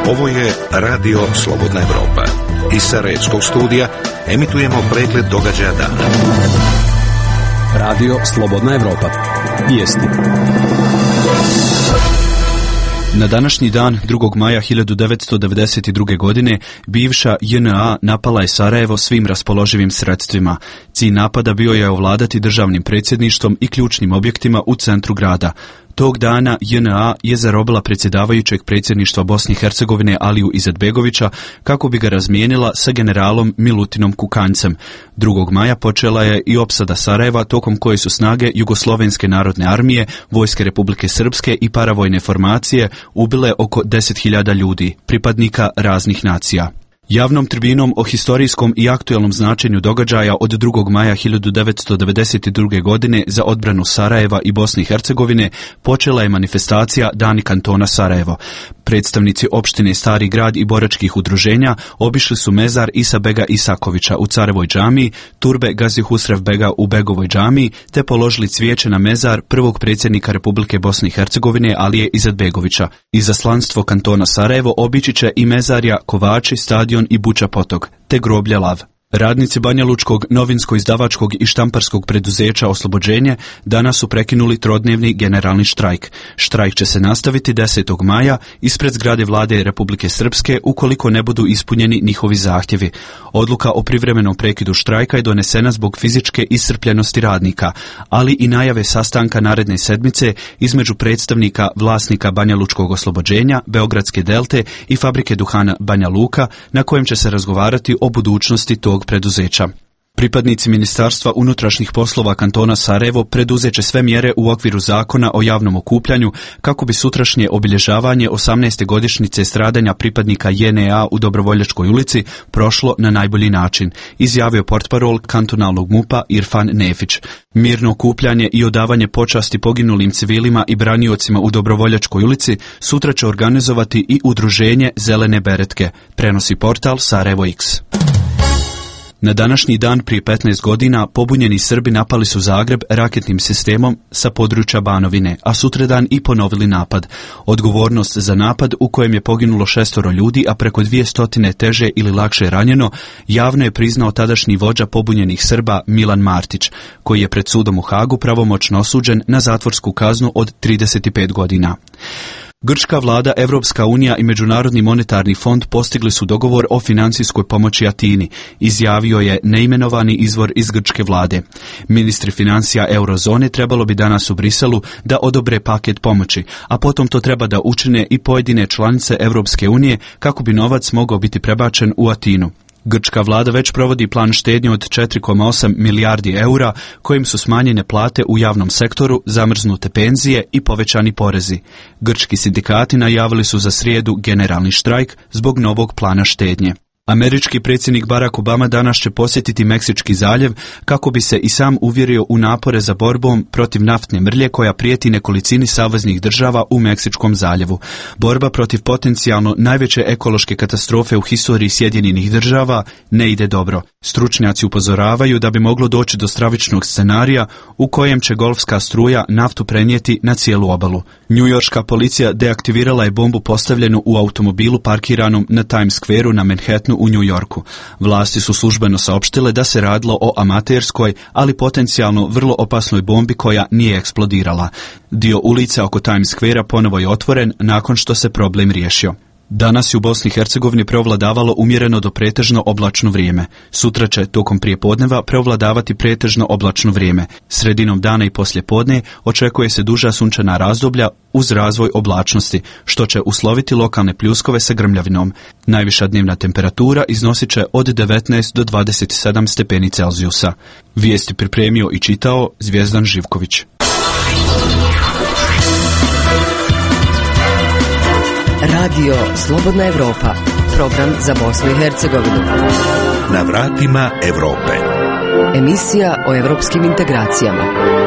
Ovo je Radio Slobodna Evropa. Iz Sarajevskog studija emitujemo pregled događaja dana. Radio Slobodna Evropa. Vijesti. Na današnji dan, 2. maja 1992. godine, bivša JNA napala je Sarajevo svim raspoloživim sredstvima. Cilj napada bio je ovladati državnim predsjedništvom i ključnim objektima u centru grada. Tog dana JNA je zarobila predsjedavajućeg predsjedništva Bosne i Hercegovine Aliju Izetbegovića kako bi ga razmijenila sa generalom Milutinom Kukanjcem. 2. maja počela je i opsada Sarajeva, tokom koje su snage Jugoslovenske narodne armije, Vojske Republike Srpske i paravojne formacije ubile oko 10.000 ljudi, pripadnika raznih nacija. Javnom tribinom o historijskom i aktuelnom značenju događaja od 2. maja 1992. godine za odbranu Sarajeva i Bosne i Hercegovine počela je manifestacija Dani kantona Sarajevo. Predstavnici opštine Stari grad i boračkih udruženja obišli su mezar Isa bega Isakovića u Carevoj džamiji, turbe Gazi Husrev bega u Begovoj džamiji, te položili cvijeće na mezar prvog predsjednika Republike Bosne i Hercegovine Alije Izetbegovića. Izaslanstvo kantona Sarajevo obići će i mezarja Kovači, stadion i Buča potok, te groblje Lav. Radnici Banjalučkog novinsko-izdavačkog i štamparskog preduzeća Oslobođenje danas su prekinuli trodnevni generalni štrajk. Štrajk će se nastaviti 10. maja ispred zgrade Vlade Republike Srpske ukoliko ne budu ispunjeni njihovi zahtjevi. Odluka o privremenom prekidu štrajka je donesena zbog fizičke iscrpljenosti radnika, ali i najave sastanka naredne sedmice između predstavnika vlasnika Banjalučkog Oslobođenja, Beogradske Delte i fabrike duhana Banja Luka, na kojem će se razgovarati o budućnosti tog preduzeća. Pripadnici Ministarstva unutrašnjih poslova kantona Sarajevo preduzeće sve mjere u okviru zakona o javnom okupljanju kako bi sutrašnje obilježavanje 18. godišnjice stradanja pripadnika JNA u Dobrovoljačkoj ulici prošlo na najbolji način, izjavio portparol kantonalnog MUP-a Irfan Nefić. Mirno okupljanje i odavanje počasti poginulim civilima i braniocima u Dobrovoljačkoj ulici sutra će organizovati i udruženje Zelene beretke, prenosi portal Sarajevo X. Na današnji dan prije 15 godina pobunjeni Srbi napali su Zagreb raketnim sistemom sa područja Banovine, a sutradan i ponovili napad. Odgovornost za napad, u kojem je poginulo 6 ljudi, a preko 200 teže ili lakše ranjeno, javno je priznao tadašnji vođa pobunjenih Srba Milan Martić, koji je pred sudom u Hagu pravomoćno osuđen na zatvorsku kaznu od 35 godina. Grčka vlada, Evropska unija i Međunarodni monetarni fond postigli su dogovor o financijskoj pomoći Atini, izjavio je neimenovani izvor iz grčke vlade. Ministri financija eurozone trebalo bi danas u Briselu da odobre paket pomoći, a potom to treba da učine i pojedine članice Evropske unije kako bi novac mogao biti prebačen u Atinu. Grčka vlada već provodi plan štednje od 4,8 milijardi eura, kojim su smanjene plate u javnom sektoru, zamrznute penzije i povećani porezi. Grčki sindikati najavili su za srijedu generalni štrajk zbog novog plana štednje. Američki predsjednik Barack Obama danas će posjetiti Meksički zaljev kako bi se i sam uvjerio u napore za borbom protiv naftne mrlje koja prijeti nekolicini saveznih država u Meksičkom zaljevu. Borba protiv potencijalno najveće ekološke katastrofe u historiji Sjedinjenih država ne ide dobro. Stručnjaci upozoravaju da bi moglo doći do stravičnog scenarija u kojem će golfska struja naftu prenijeti na cijelu obalu. Njujorška policija deaktivirala je bombu postavljenu u automobilu parkiranom na Times Squareu na Manhattanu u New Yorku. Vlasti su službeno saopštile da se radilo o amaterskoj, ali potencijalno vrlo opasnoj bombi koja nije eksplodirala. Dio ulice oko Times Squarea ponovo je otvoren nakon što se problem riješio. Danas je u Bosni i Hercegovini preovladavalo umjereno do pretežno oblačno vrijeme. Sutra će tokom prijepodneva preovladavati pretežno oblačno vrijeme. Sredinom dana i poslijepodne očekuje se duža sunčana razdoblja uz razvoj oblačnosti, što će usloviti lokalne pljuskove sa grmljavinom. Najviša dnevna temperatura iznosit će od 19 do 27 stepeni Celzijusa. Vijesti pripremio i čitao Zvijezdan Živković. Radio Slobodna Evropa, program za Bosnu i Hercegovinu. Na vratima Europe. Emisija o evropskim integracijama.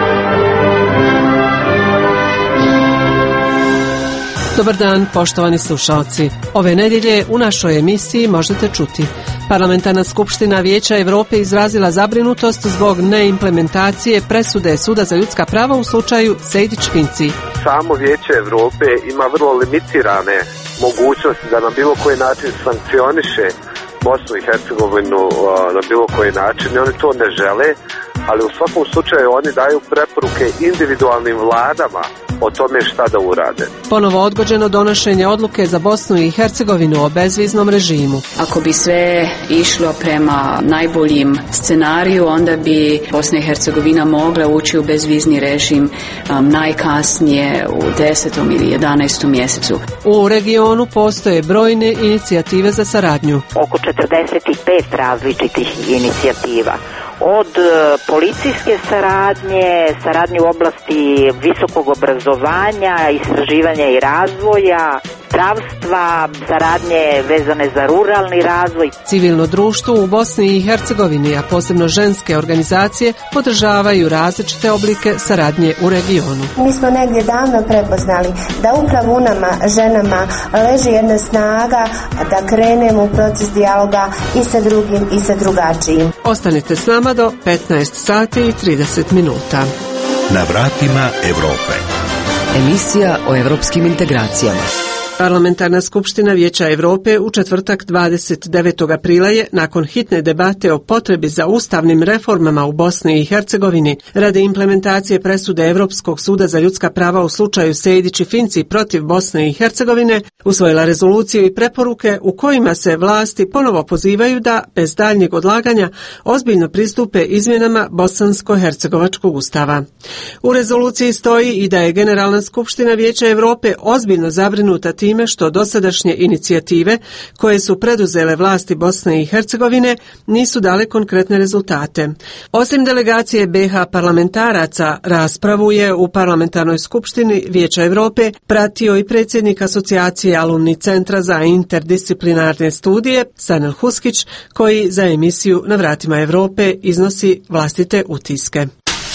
Dobar dan, poštovani slušalci. Ove nedjelje u našoj emisiji možete čuti: Parlamentarna skupština Vijeća Europe izrazila zabrinutost zbog neimplementacije presude Suda za ljudska prava u slučaju Sejdić-Finci. Samo Vijeće Europe ima vrlo limitirane mogućnosti da na bilo koji način sankcioniše Bosnu i Hercegovinu na bilo koji način i oni to ne žele, ali u svakom slučaju oni daju preporuke individualnim vladama o tome šta da urade. Ponovo odgođeno donošenje odluke za Bosnu i Hercegovinu o bezviznom režimu. Ako bi sve išlo prema najboljim scenariju, onda bi Bosna i Hercegovina mogla ući u bezvizni režim najkasnije u 10. ili 11. mjesecu. U regionu postoje brojne inicijative za saradnju. Oko 45 različitih inicijativa. Od policijske saradnje u oblasti visokog obrazovanja, istraživanja i razvoja, zdravstva, saradnje vezane za ruralni razvoj. Civilno društvo u Bosni i Hercegovini, a posebno ženske organizacije, podržavaju različite oblike saradnje u regionu. Mi smo negdje davno prepoznali da upravo u nama, ženama, leži jedna snaga da krenemo u proces dijaloga i sa drugim i sa drugačijim. Ostanite s nama do 15 sati i 30 minuta. Na vratima Europe. Emisija o europskim integracijama. Parlamentarna skupština Vijeća Europe u četvrtak 29. aprila je, nakon hitne debate o potrebi za ustavnim reformama u Bosni i Hercegovini radi implementacije presude Europskog suda za ljudska prava u slučaju Sejdić i Finci protiv Bosne i Hercegovine, usvojila rezoluciju i preporuke u kojima se vlasti ponovo pozivaju da, bez daljnjeg odlaganja, ozbiljno pristupe izmjenama Bosansko-hercegovačkog ustava. U rezoluciji stoji i da je Generalna skupština Vijeća Europe ozbiljno zabrinuta time što dosadašnje inicijative koje su preduzele vlasti Bosne i Hercegovine nisu dale konkretne rezultate. Osim delegacije BiH parlamentaraca, raspravu je u Parlamentarnoj skupštini Vijeća Europe pratio i predsjednik asocijacije Alumni centra za interdisciplinarne studije Sanel Huskić, koji za emisiju Na vratima Europe iznosi vlastite utiske.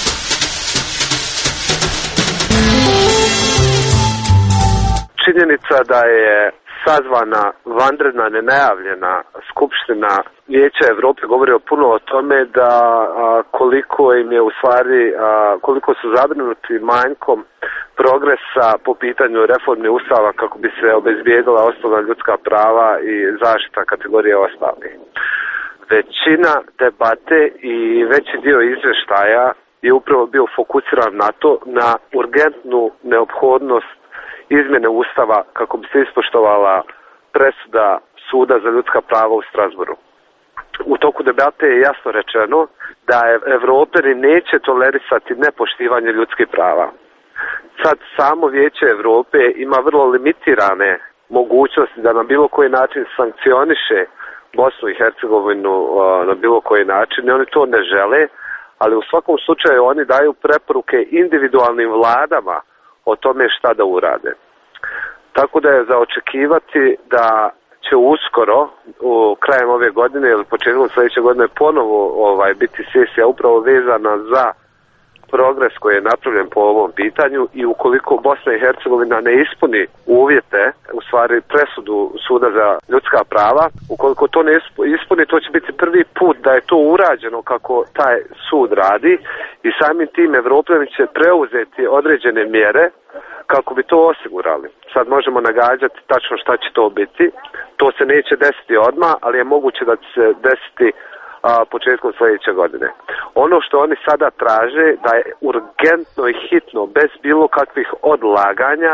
Činjenica da je sazvana vanredna nenajavljena skupština Vijeća Europe govori puno o tome da koliko im je u stvari, koliko su zabrinuti manjkom progresa po pitanju reforme Ustava kako bi se obezbijedila osnovna ljudska prava i zaštita kategorije ostalih. Većina debate i veći dio izvještaja je upravo bio fokusiran na to, na urgentnu neophodnost izmjene Ustava kako bi se ispoštovala presuda Suda za ljudska prava u Strasbourgu. U toku debate je jasno rečeno da Evroperi neće tolerisati nepoštivanje ljudskih prava. Sad samo Vijeće Europe ima vrlo limitirane mogućnosti da na bilo koji način sankcioniše Bosnu i Hercegovinu na bilo koji način i oni to ne žele, ali u svakom slučaju oni daju preporuke individualnim vladama o tome šta da urade. Tako da je za očekivati da će uskoro, krajem ove godine ili početkom sljedeće godine ponovo biti sesija upravo vezana za progres koji je napravljen po ovom pitanju i ukoliko Bosna i Hercegovina ne ispuni uvjete, u stvari presudu Suda za ljudska prava, ukoliko to ne ispuni, to će biti prvi put da je to urađeno kako taj sud radi i samim tim Evropljani će preuzeti određene mjere kako bi to osigurali. Sad možemo nagađati tačno šta će to biti. To se neće desiti odmah, ali je moguće da će se desiti početkom sljedeće godine. Ono što oni sada traže da je urgentno i hitno, bez bilo kakvih odlaganja,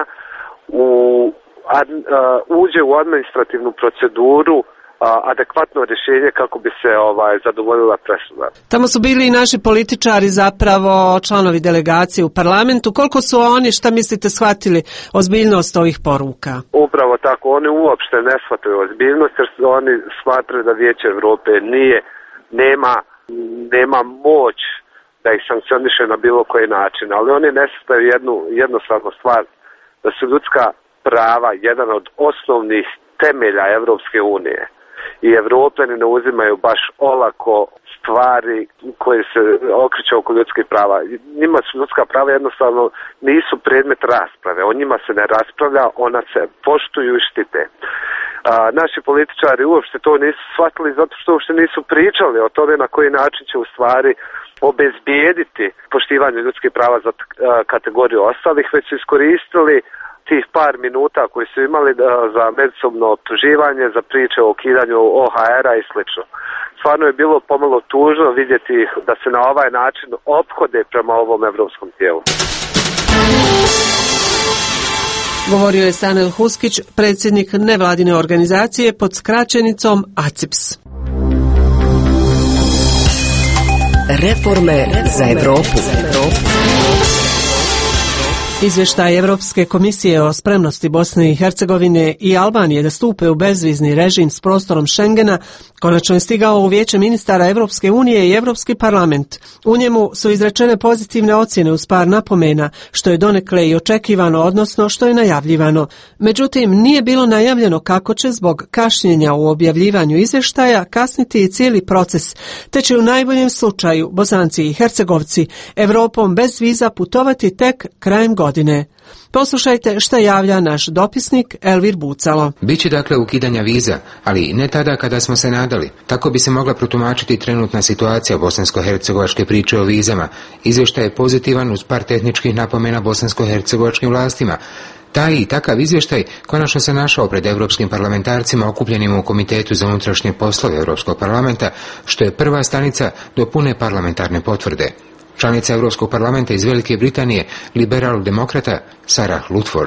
uđe u administrativnu proceduru adekvatno rješenje kako bi se zadovoljila presuda. Tamo su bili i naši političari, zapravo članovi delegacije u parlamentu. Koliko su oni, šta mislite, shvatili ozbiljnost ovih poruka? Upravo tako, oni uopšte ne shvataju ozbiljnost jer oni smatraju da Vijeće Europe nema moć da ih sankcioniše na bilo koji način, ali oni ne shvataju jednu jednostavnu stvar, da su ljudska prava jedan od osnovnih temelja Evropske unije. I Evropljani ne uzimaju baš olako stvari koje se okreću oko ljudskih prava. Njima su ljudska prava jednostavno nisu predmet rasprave. O njima se ne raspravlja, ona se poštuju i štite. Naši političari uopšte to nisu shvatili zato što uopšte nisu pričali o tome na koji način će u stvari obezbijediti poštivanje ljudskih prava za kategoriju ostalih, već su iskoristili tih par minuta koji su imali za međusobno optuživanje, za priče o ukidanju OHR-a i slično. Stvarno je bilo pomalo tužno vidjeti da se na ovaj način ophode prema ovom evropskom tijelu. Govorio je Sanel Huskić, predsjednik nevladine organizacije pod skraćenicom ACIPS. Reforme za Europu. Izvještaj Europske komisije o spremnosti Bosne i Hercegovine i Albanije da stupe u bezvizni režim s prostorom Schengena konačno je stigao u Vijeće ministara Europske unije i Europski parlament. U njemu su izrečene pozitivne ocjene uz par napomena, što je donekle i očekivano, odnosno što je najavljivano. Međutim, nije bilo najavljeno kako će zbog kašnjenja u objavljivanju izvještaja kasniti i cijeli proces, te će u najboljem slučaju Bosanci i Hercegovci Europom bez viza putovati tek krajem godine. Poslušajte što javlja naš dopisnik Elvir Bucalo. Biće dakle ukidanja viza, ali ne tada kada smo se nadali. Tako bi se mogla protumačiti trenutna situacija bosansko-hercegovačke priče o vizama. Izvještaj je pozitivan uz par tehničkih napomena bosansko-hercegovačkim vlastima. Taj i takav izvještaj konačno se našao pred europskim parlamentarcima okupljenim u Komitetu za unutrašnje poslove Europskog parlamenta, što je prva stanica do pune parlamentarne potvrde. Članica Europskog parlamenta iz Velike Britanije, liberal-demokrata Sarah Ludford.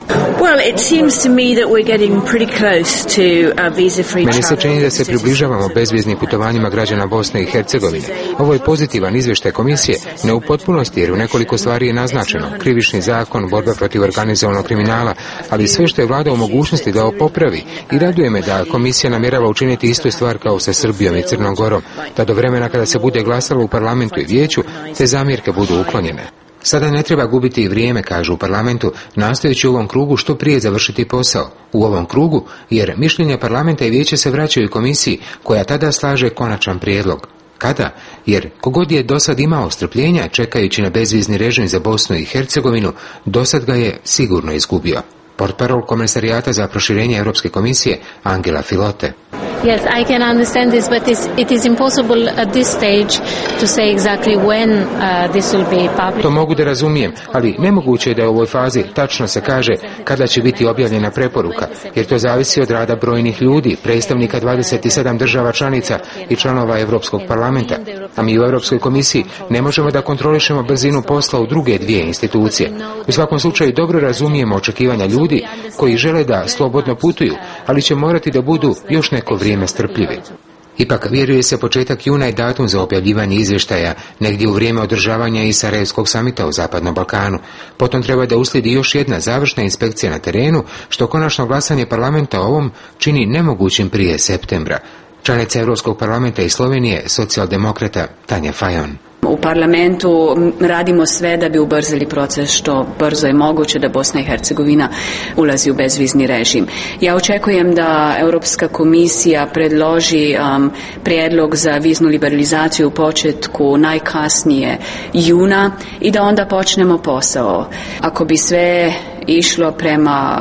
Meni se čini da se približavamo bezviznim putovanjima građana Bosne i Hercegovine. Ovo je pozitivan izvještaj komisije, ne u potpunosti jer u nekoliko stvari je naznačeno. Krivični zakon, borba protiv organizovanog kriminala, ali sve što je vlada u mogućnosti da ovo popravi. I raduje me da komisija namjerava učiniti istu stvar kao sa Srbijom i Crnom Gorom, da do vremena kada se bude glasalo u parlamentu i vijeću, te zamjerke budu uklonjene. Sada ne treba gubiti vrijeme, kažu u parlamentu, nastojeći u ovom krugu što prije završiti posao. U ovom krugu, jer mišljenja parlamenta i vijeća se vraćaju komisiji, koja tada slaže konačan prijedlog. Kada? Jer kogod je dosad imao strpljenja čekajući na bezvizni režim za Bosnu i Hercegovinu, dosad ga je sigurno izgubio. Portparol Komesarijata za proširenje Europske komisije Angela Filote. Yes, I can understand this, but it is impossible at this stage to say exactly when this will be published. To mogu da razumijem, ali nemoguće je da u ovoj fazi tačno se kaže kada će biti objavljena preporuka, jer to zavisi od rada brojnih ljudi, predstavnika 27 država članica i članova Europskog parlamenta. A mi u Europskoj komisiji ne možemo da kontrolišemo brzinu posla u druge dvije institucije. U svakom slučaju dobro razumijemo očekivanja ljudi koji žele da slobodno putuju, ali će morati da budu još neko vrijeme strpljivi. Ipak vjeruje se početak juna i datum za objavljivanje izvještaja negdje u vrijeme održavanja i Sarajevskog samita u Zapadnom Balkanu. Potom treba da uslijedi još jedna završna inspekcija na terenu, što konačno glasanje parlamenta o ovom čini nemogućim prije septembra. Članica Europskog parlamenta iz Slovenije, socijaldemokrata Tanja Fajon. U parlamentu radimo sve da bi ubrzali proces što brzo je moguće da Bosna i Hercegovina ulazi u bezvizni režim. Ja očekujem da Europska komisija predloži prijedlog za viznu liberalizaciju u početku najkasnije juna i da onda počnemo posao. Ako bi sve išlo prema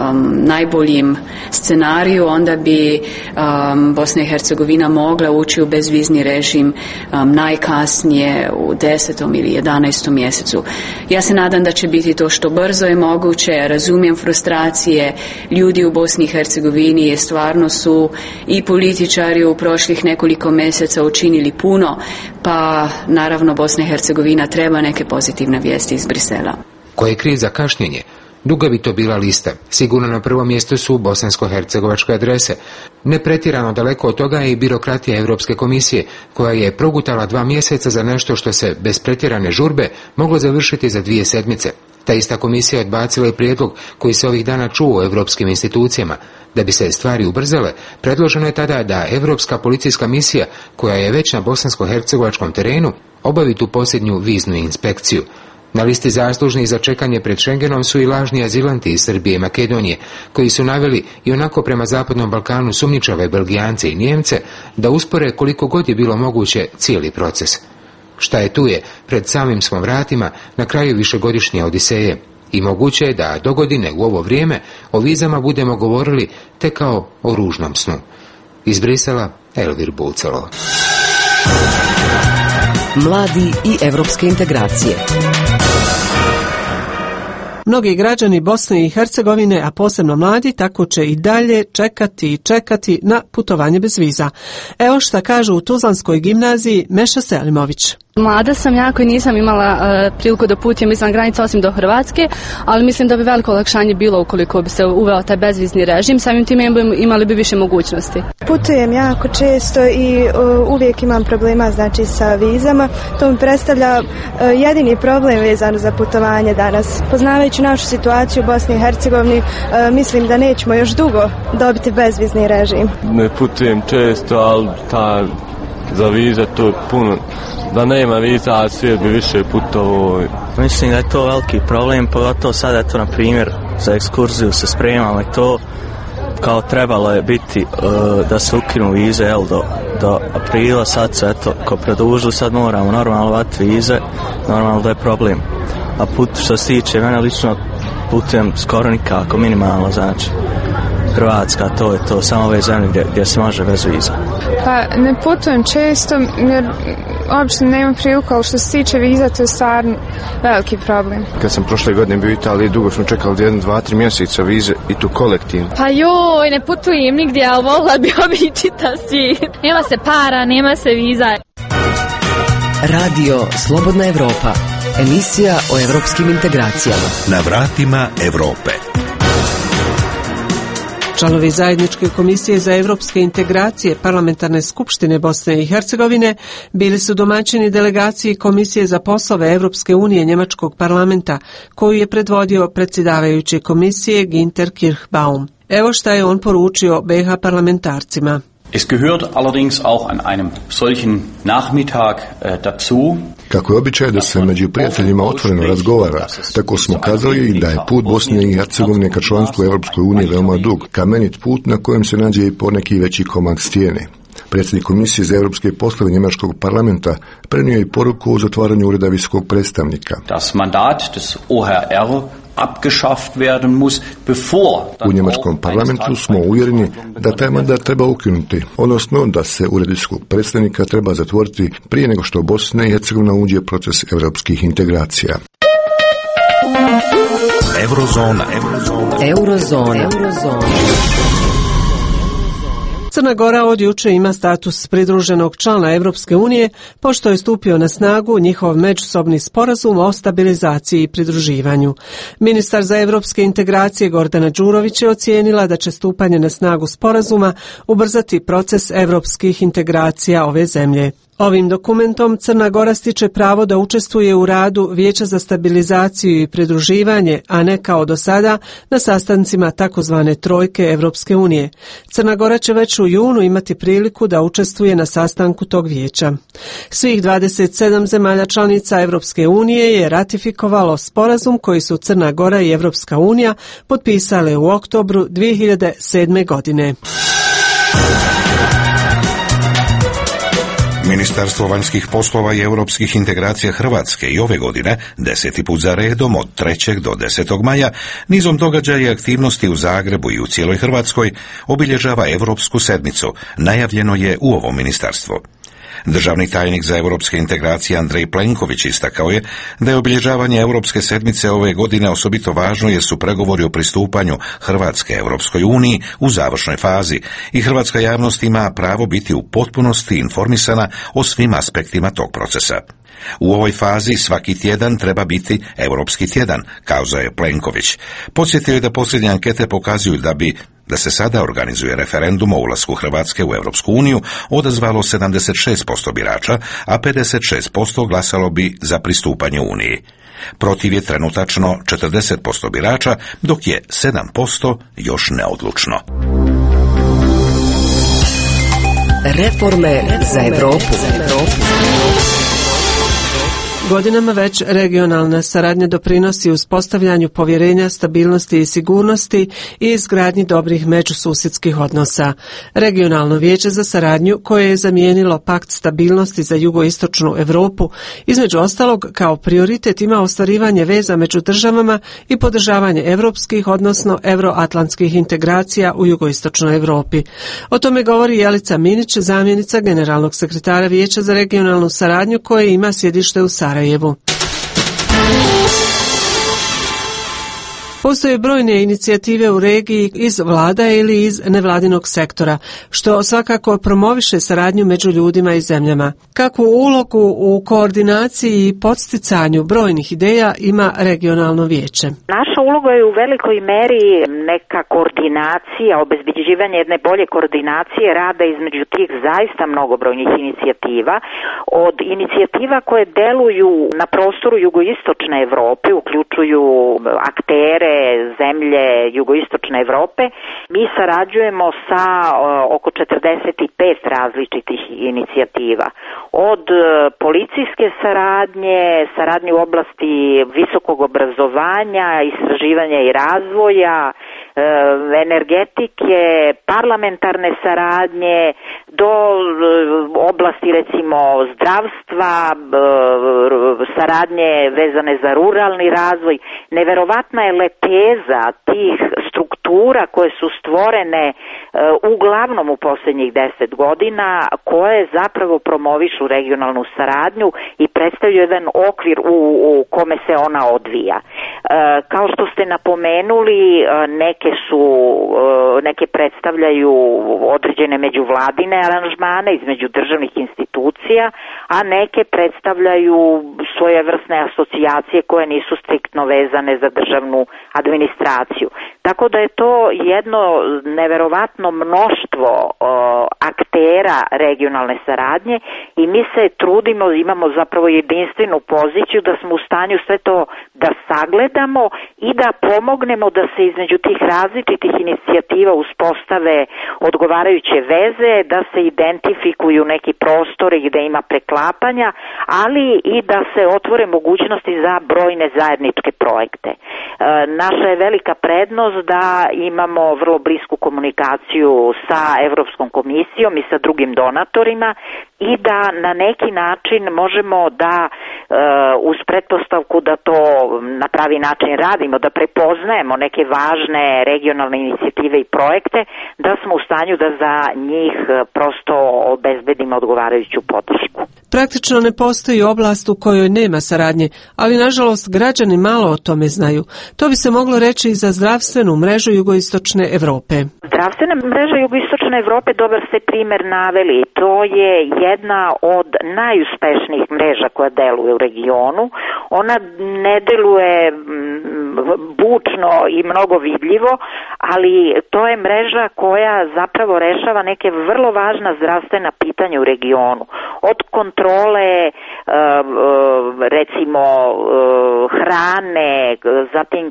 najboljim scenariju, onda bi Bosna i Hercegovina mogla ući u bezvizni režim najkasnije u 10. ili 11. mjesecu. Ja se nadam da će biti to što brzo je moguće, razumijem frustracije ljudi u Bosni i Hercegovini, jer stvarno su i političari u prošlih nekoliko mjeseca učinili puno, pa naravno Bosna i Hercegovina treba neke pozitivne vijesti iz Brisela. Ko je kriv za kašnjenje? Duga bi to bila lista. Sigurno na prvom mjestu su bosansko-hercegovačke adrese. Ne pretjerano daleko od toga je i birokratija Europske komisije, koja je progutala 2 mjeseca za nešto što se bez pretjerane žurbe moglo završiti za 2 sedmice. Ta ista komisija odbacila i prijedlog koji se ovih dana čuo u europskim institucijama. Da bi se stvari ubrzale, predloženo je tada da Europska policijska misija, koja je već na bosansko-hercegovačkom terenu, obavi tu posljednju viznu inspekciju. Na listi zaslužnih za čekanje pred Schengenom su i lažni azilanti iz Srbije i Makedonije, koji su naveli i onako prema Zapadnom Balkanu sumnjičave Belgijance i Nijemce da uspore koliko god je bilo moguće cijeli proces. Šta je tu je, pred samim smo vratima, na kraju višegodišnje odiseje. I moguće je da dogodine u ovo vrijeme o vizama budemo govorili tek kao o ružnom snu. Iz Brisela, Elvir Bucalo. Mladi i evropske integracije. Mnogi građani Bosne i Hercegovine, a posebno mladi, tako će i dalje čekati na putovanje bez viza. Evo šta kažu u Tuzlanskoj gimnaziji Meša Selimović. Mlada sam jako i nisam imala priliku da putujem izvan granica osim do Hrvatske, ali mislim da bi veliko olakšanje bilo ukoliko bi se uveo taj bezvizni režim, samim time imali bi više mogućnosti. Putujem jako često i uvijek imam problema sa vizama. To mi predstavlja jedini problem vezano za putovanje danas. Poznavajući našu situaciju u Bosni i Hercegovini, mislim da nećemo još dugo dobiti bezvizni režim. Ne putujem često, ali za vize to je puno. Da nema viza, svijet bi više putovao. Mislim da je to veliki problem, pogotovo sada, eto, na primjer, za ekskurziju se spremamo i to, kao trebalo je biti da se ukinu vize, do aprila, sad se, eto, ko produžili, sad moramo normalno vati vize, normalno da je problem. A put što se tiče, mene lično putujem skoro nikako, minimalno, znači. Hrvatska, to je to, samo ove zemlje gdje se može bez viza. Pa ne putujem često jer obično nema priliku, ali što se tiče viza to je stvarno veliki problem. Kad sam prošle godine bio u Italiji, dugo smo čekali 1, 2, 3 mjeseca vize i tu kolektivno. Pa joj, ne putujem nigdje, ali mogla bi obići čitav svijet. Nema se para, nema se viza. Radio Slobodna Evropa, emisija o evropskim integracijama. Na vratima Evrope. Članovi Zajedničke komisije za evropske integracije Parlamentarne skupštine Bosne i Hercegovine bili su domaćini delegaciji Komisije za poslove Evropske unije Njemačkog parlamenta, koju je predvodio predsjedavajući komisije Ginter Kirchbaum. Evo šta je on poručio BiH parlamentarcima. Es gehört allerdings auch an einem solchen Nachmittag dazu. Kako je običaj da se među prijateljima otvoreno razgovara, tako smo kazali da je put Bosne i Hercegovine ka članstvu Europskoj uniji veoma dug, kamenit put na kojem se nađe i poneki veći komad stijene. Predsjednik Komisije za evropske poslove Njemačkog parlamenta prenio je poruku o zatvaranju ureda visokog predstavnika. Das Mandat des OHR abgeschafft werden muss, bevor u njemačkom parlamentu smo uvjereni da taj mandat treba ukinuti, odnosno da se ured visokog predstavnika treba zatvoriti prije nego što Bosna i Hercegovina uđe u proces evropskih integracija. Eurozona. Crna Gora od juče ima status pridruženog člana Evropske unije, pošto je stupio na snagu njihov međusobni sporazum o stabilizaciji i pridruživanju. Ministar za evropske integracije Gordana Đurović je ocijenila da će stupanje na snagu sporazuma ubrzati proces evropskih integracija ove zemlje. Ovim dokumentom Crna Gora stiče pravo da učestvuje u radu Vijeća za stabilizaciju i pridruživanje, a ne kao do sada na sastancima takozvane trojke Evropske unije. Crna Gora će već u junu imati priliku da učestvuje na sastanku tog vijeća. Svih 27 zemalja članica Evropske unije je ratifikovalo sporazum koji su Crna Gora i Evropska unija potpisale u oktobru 2007. godine. Ministarstvo vanjskih poslova i europskih integracija Hrvatske i ove godine, 10. put za redom od 3. do 10. maja, nizom događaja i aktivnosti u Zagrebu i u cijeloj Hrvatskoj obilježava Europsku sedmicu, najavljeno je u ovom ministarstvu. Državni tajnik za europske integracije Andrej Plenković istakao je da je obilježavanje Europske sedmice ove godine osobito važno jer su pregovori o pristupanju Hrvatske Europskoj uniji u završnoj fazi i hrvatska javnost ima pravo biti u potpunosti informisana o svim aspektima tog procesa. U ovoj fazi svaki tjedan treba biti Europski tjedan, kazao je Plenković. Podsjetio je da posljednje ankete pokazuju da se sada organizuje referendum o ulasku Hrvatske u Europsku uniju odazvalo 76% birača, a 56% glasalo bi za pristupanje Uniji. Protiv je trenutačno 40% birača, dok je 7% još neodlučno. Reforme za Evropu. Godinama već regionalna saradnja doprinosi uspostavljanju povjerenja, stabilnosti i sigurnosti i izgradnji dobrih međususjedskih odnosa. Regionalno vijeće za saradnju, koje je zamijenilo pakt stabilnosti za jugoistočnu Europu, između ostalog kao prioritet ima ostvarivanje veza među državama i podržavanje europskih, odnosno euroatlantskih integracija u jugoistočnoj Europi. O tome govori Jelica Minić, zamjenica generalnog sekretara Vijeća za regionalnu saradnju, koje ima sjedište u Sarajevu. Postoje brojne inicijative u regiji iz vlada ili iz nevladinog sektora, što svakako promoviše saradnju među ljudima i zemljama. Kakvu ulogu u koordinaciji i podsticanju brojnih ideja ima regionalno vijeće? Naša uloga je u velikoj meri neka koordinacija, obezbeđivanje jedne bolje koordinacije rada između tih zaista mnogobrojnih inicijativa. Od inicijativa koje deluju na prostoru jugoistočne Evrope, uključuju aktere zemlje jugoistočne Evrope, mi sarađujemo sa oko 45 različitih inicijativa. Od policijske saradnje u oblasti visokog obrazovanja, istraživanja i razvoja, energetike, parlamentarne saradnje, do oblasti recimo zdravstva, saradnje vezane za ruralni razvoj. Neverovatna je lepeza tih struktura koje su stvorene uglavnom u posljednjih 10 godina, koje zapravo promovišu regionalnu saradnju i predstavljaju jedan okvir u kome se ona odvija. Kao što ste napomenuli, neke predstavljaju određene međuvladine aranžmane između državnih institucija, a neke predstavljaju svojevrsne asocijacije koje nisu striktno vezane za državnu administraciju. Tako da je to jedno neverovatno mnoštvo aktera regionalne saradnje i mi se trudimo, imamo zapravo jedinstvenu poziciju da smo u stanju sve to da sagledamo i da pomognemo da se između tih različitih inicijativa uspostave odgovarajuće veze, da se identifikuju neki prostori gde ima preklapanja, ali i da se otvore mogućnosti za brojne zajedničke projekte. Naša je velika prednost da imamo vrlo blisku komunikaciju sa Evropskom komisijom i sa drugim donatorima i da na neki način možemo da uz pretpostavku da to na pravi način radimo, da prepoznajemo neke važne regionalne inicijative i projekte, da smo u stanju da za njih prosto obezbedimo odgovarajuću podršku. Praktično ne postoji oblast u kojoj nema saradnje, ali nažalost građani malo o tome znaju. To bi se moglo reći i za zdravstvenu mrežu jugoistočne Evrope. Zdravstvena mreža jugoistočne Evrope, dobar ste primer naveli. To je jedna od najuspešnijih mreža koja deluje u regionu. Ona ne deluje bučno i mnogo vidljivo, ali to je mreža koja zapravo rešava neke vrlo važna zdravstvena pitanja u regionu. Od kontrole recimo hrane, zatim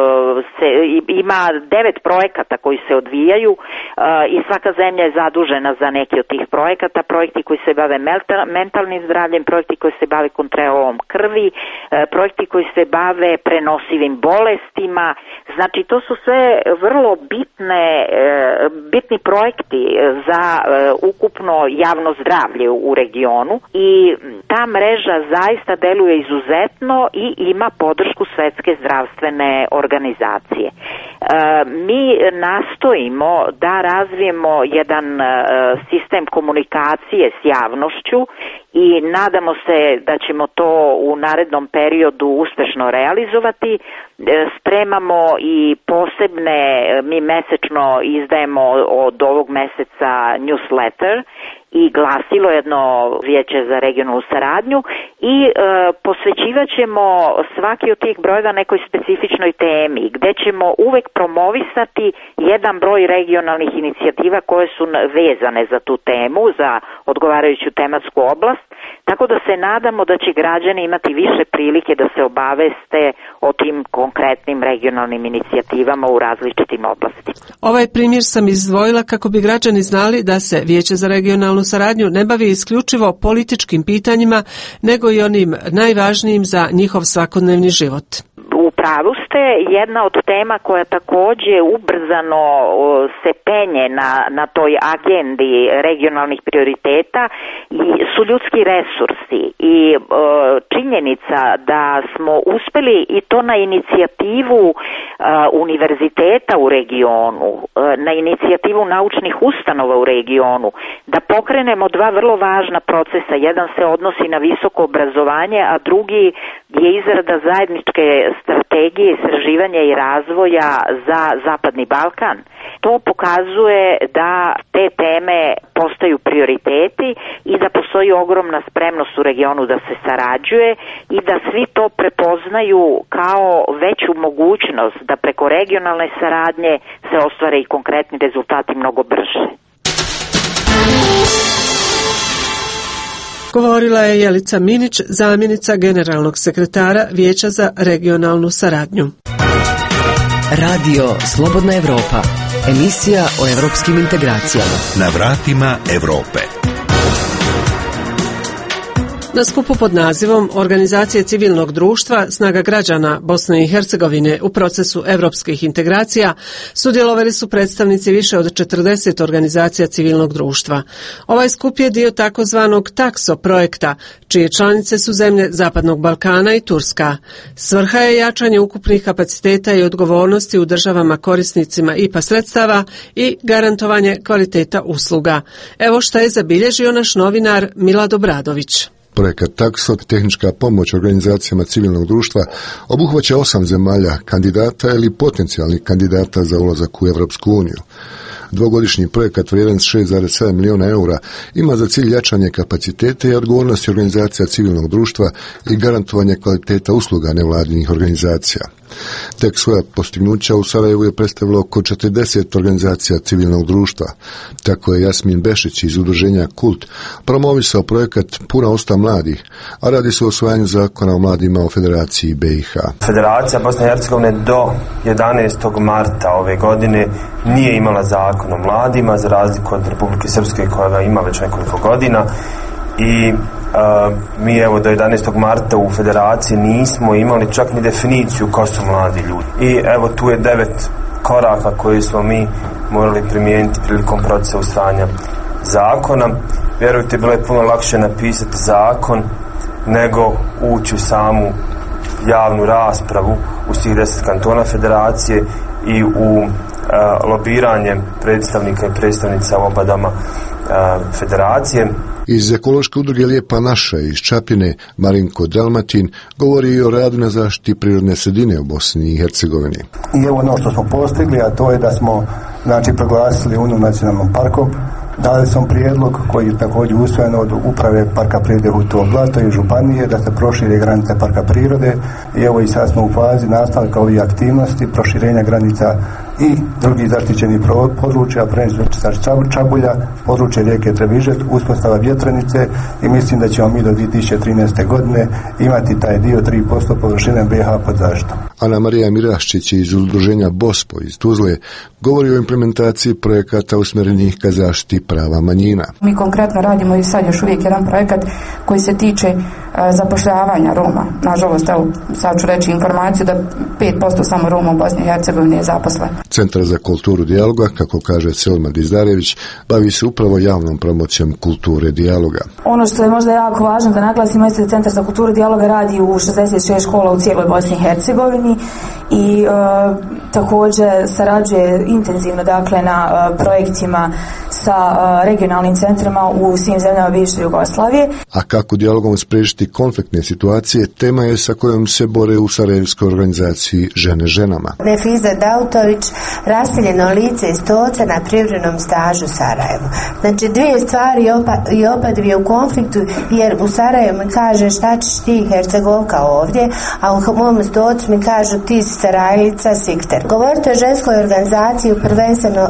ima 9 projekata koji se odvijaju i svaka zemlja je zadužena za neki od tih projekata, projekti koji se bave mentalnim zdravljem, projekti koji se bave kontrolom krvi, projekti koji se bave prenosivim bolestima. Znači to su sve vrlo bitni projekti za ukupno javno zdravlje u regionu i ta mreža zaista deluje izuzetno i ima podršku Svetske zdravstvene organizacije. Mi nastojimo da razvijemo jedan sistem komunikacije s javnošću i nadamo se da ćemo to u narednom periodu uspešno realizovati. Spremamo i posebne, mi mesečno izdajemo od ovog meseca newsletter i glasilo jedno vijeće za regionalnu saradnju i posvećivat ćemo svaki od tih brojeva nekoj specifičnoj temi gde ćemo uvek promovisati jedan broj regionalnih inicijativa koje su vezane za tu temu, za odgovarajuću tematsku oblast, tako da se nadamo da će građani imati više prilike da se obaveste o tim konkretnim regionalnim inicijativama u različitim oblastima. Ovaj primjer sam izdvojila kako bi građani znali da se Vijeće za regionalnu saradnju ne bavi isključivo političkim pitanjima, nego i onim najvažnijim za njihov svakodnevni život. U pravu ste, jedna od tema koja takođe ubrzano se penje na toj agendi regionalnih prioriteta su ljudski resursi i činjenica da smo uspeli i to na inicijativu univerziteta u regionu, na inicijativu naučnih ustanova u regionu, da pokrenemo dva vrlo važna procesa. Jedan se odnosi na visoko obrazovanje, a drugi je izrada zajedničke strategije istraživanja pridruživanja i razvoja za Zapadni Balkan. To pokazuje da te teme postaju prioriteti i da postoji ogromna spremnost u regionu da se sarađuje i da svi to prepoznaju kao veću mogućnost da preko regionalne saradnje se ostvare i konkretni rezultati mnogo brže. Govorila je Jelica Minić, zamjenica generalnog sekretara Vijeća za regionalnu saradnju. Radio Slobodna Evropa, emisija o evropskim integracijama. Na vratima Europe. Na skupu pod nazivom Organizacije civilnog društva Snaga građana Bosne i Hercegovine u procesu evropskih integracija sudjelovali su predstavnici više od 40 organizacija civilnog društva. Ovaj skup je dio takozvanog TAKSO projekta, čije članice su zemlje Zapadnog Balkana i Turska. Svrha je jačanje ukupnih kapaciteta i odgovornosti u državama korisnicima IPA sredstava i garantovanje kvaliteta usluga. Evo šta je zabilježio naš novinar Milad Obradović. Projekat TAKSO, tehnička pomoć organizacijama civilnog društva, obuhvaća 8 zemalja kandidata ili potencijalnih kandidata za ulazak u Evropsku uniju. Dvogodišnji projekat vrijedan 6,7 milijuna eura ima za cilj jačanje kapacitete i odgovornosti organizacija civilnog društva i garantovanje kvaliteta usluga nevladinih organizacija. Tek svoja postignuća u Sarajevu je predstavilo oko 40 organizacija civilnog društva. Tako je Jasmin Bešić iz udruženja Kult promovisao projekat Puna usta mladih, a radi se o usvajanju zakona o mladima u Federaciji BiH. Federacija Bosne i Hercegovine do 11. marta ove godine nije imala zakon o mladima, za razliku od Republike Srpske koja ga ima već nekoliko godina. I mi evo do 11. marta u Federaciji nismo imali čak ni definiciju ko su mladi ljudi. I evo tu je 9 koraka koje smo mi morali primijeniti prilikom procesa usvajanja zakona. Vjerujte, bilo je puno lakše napisati zakon nego ući u samu javnu raspravu u svih 10 kantona Federacije i u lobiranje predstavnika i predstavnica u obadama Federacije. Iz ekološke udruge Lijepa naša iz Čapljine Marinko Dalmatin govori i o radu na zaštiti prirodne sredine u Bosni i Hercegovini. I evo ono što smo postigli, a to je da smo proglasili Unu nacionalnom parkom. Dali smo prijedlog koji je također usvojen od uprave Parka prirode Hutovo Blato i županije da se prošire granice parka prirode i evo i sad smo u fazi nastavka ovih aktivnosti, proširenja granica i drugih zaštićenih područja, prvenstveno Čabulja, područje rijeke Trebižet, uspostava vjetrenice i mislim da ćemo mi do 2013. godine imati taj dio 3% površine BiH pod zaštitom. Ana Marija Miraščić iz udruženja BOSPO iz Tuzle govori o implementaciji projekata usmjerenih ka zaštiti prava manjina. Mi konkretno radimo i sad još uvijek jedan projekat koji se tiče zapošljavanja Roma. Nažalost, evo, sad ću reći informaciju da 5% samo Roma u Bosni i Hercegovini je zaposlen. Centar za kulturu dijaloga, kako kaže Selma Dizdarević, bavi se upravo javnom promocijom kulture dijaloga. Ono što je možda jako važno da naglasimo jeste da Centar za kulturu dijaloga radi u 66 škola u cijeloj Bosni i Hercegovini i također sarađuje intenzivno dakle na projektima sa regionalnim centrima u svim zemljama bivše Jugoslavije. A kako dijalogom spriječiti konfliktne situacije, tema je sa kojom se bore u sarajevskoj organizaciji Žene ženama. Nefiza Dautović, raseljeno lice iz Toca na privremenom stažu Sarajevu. Znači dvije stvari i oba dvije u konfliktu, jer u Sarajevu mi kaže šta ćeš ti Hercegovka ovdje, a u mom Stocu mi kažu ti si Sarajlica Sikter. Govorite o ženskoj organizaciji, prvenstveno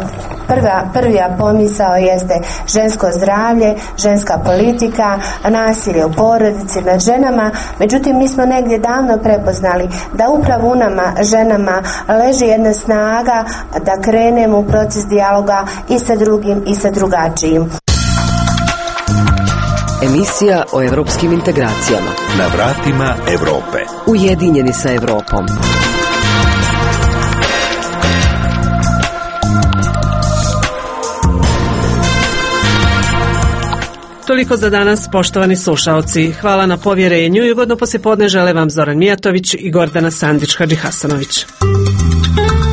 prvi pomisao jeste žensko zdravlje, ženska politika, nasilje u porodici nad ženama. Međutim, mi smo negdje davno prepoznali da upravo u nama, ženama, leži jedna snaga da krenemo u proces dijaloga i sa drugim i sa drugačijim. Emisija o evropskim integracijama. Na vratima Europe. Ujedinjeni sa Evropom. Toliko za danas, poštovani slušaoci. Hvala na povjerenju i ugodno poslijepodne žele vam Zoran Mijatović i Gordana Sandić-Hadžihasanović.